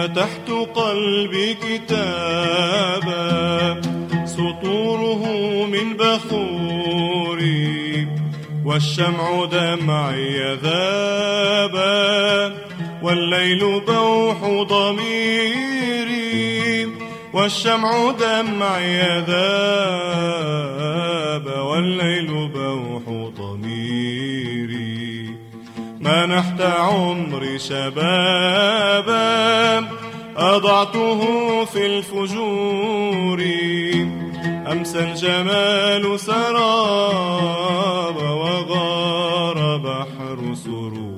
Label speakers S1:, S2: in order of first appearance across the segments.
S1: فتحت قلبي كتابا سطوره من بخوري، والشمع دمعي ذابا والليل بوح ضميري، والشمع دمعي ذاب والليل بوح ضميري. منحت عمري شبابا أضعته في الفجور، أمسى الجمال سراب وغار بحر سروري.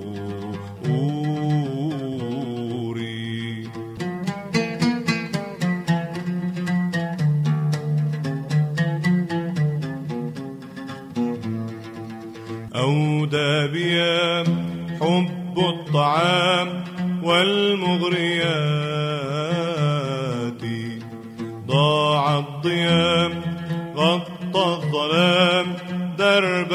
S1: أودى بيا حب الطعام والمغريات، ضاع الضيام غطى الظلام درب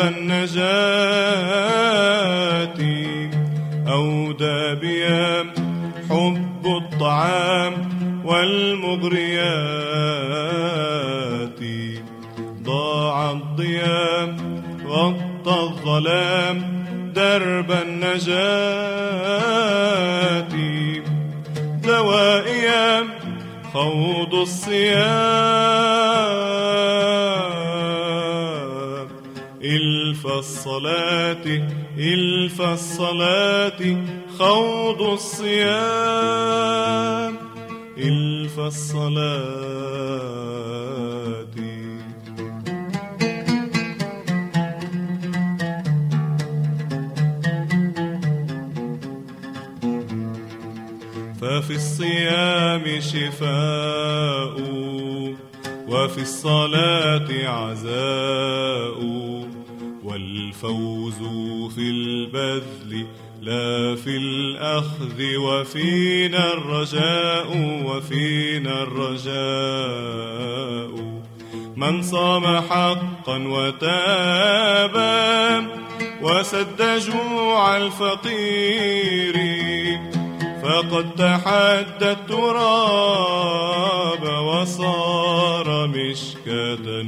S1: النجاة. أودى بيا حب الطعام والمغريات، ضاع الضيام غطى الظلام درب النجاة. دوائي خوض الصيام، إلف الصلاة إلف الصلاة، خوض الصيام إلف الصلاة. ففي الصيام شفاء وفي الصلاة عزاء، والفوز في البذل لا في الأخذ، وفينا الرجاء وفينا الرجاء. من صام حقا وتابا وسد جوع الفقير، فقد تحدى التراب وصار مشكاة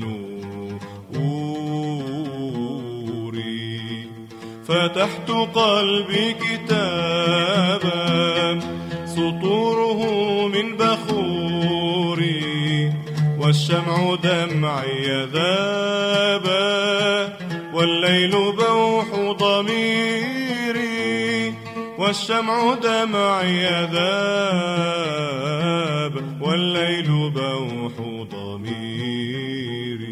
S1: نوري. فتحت قلبي كتابا سطوره من بخوري، والشمع دمعي ذابا والليل بوح ضميري، والشمع دمعي ذاب والليل بوح ضميري.